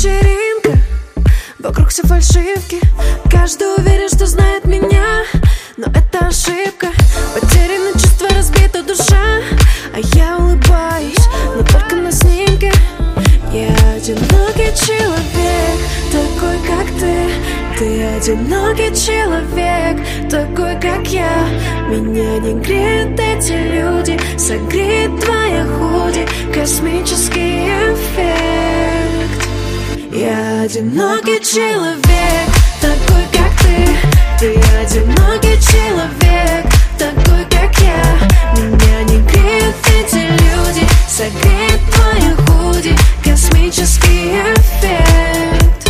вечеринка, вокруг все фальшивки. Каждый уверен, что знает меня, но это ошибка. Потеряно чувство, разбита душа, а я улыбаюсь, но только на снимке. Я одинокий человек, такой как ты. Ты одинокий человек, такой как я. Меня не греют эти люди, согреет твоя худи, космический эффект. Я одинокий человек, такой как ты. Ты одинокий человек, такой как я. Меня не греют эти люди, согреет твоя худи, космический эффект.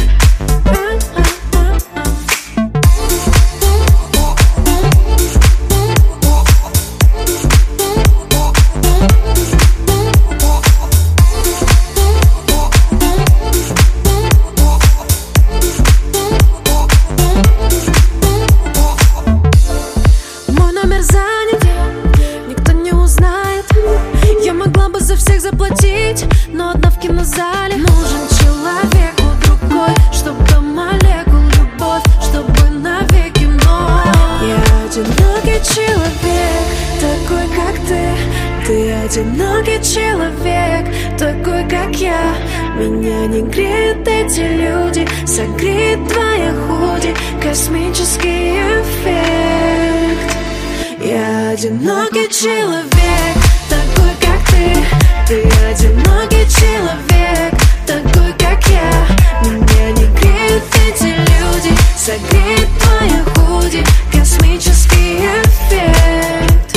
Заплатить, но одна в кинозале. Нужен человек другой, чтобы до молекул любовь, чтобы навеки мной. Я одинокий человек, такой как ты. Ты одинокий человек, такой как я. Меня не греют эти люди, согреет твоя худи, космический эффект. Я одинокий человек, такой как ты. Ты одинокий человек, такой как я. Меня не греют эти люди, согреет твоя худи, космический эффект.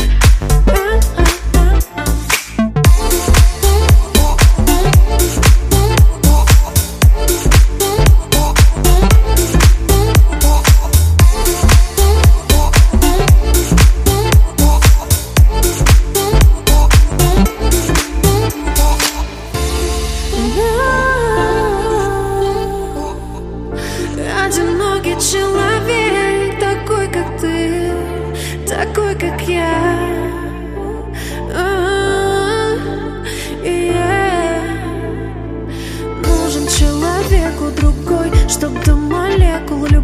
Одинокий человек, такой как ты, такой как я. Нужен человеку другой, чтоб до молекул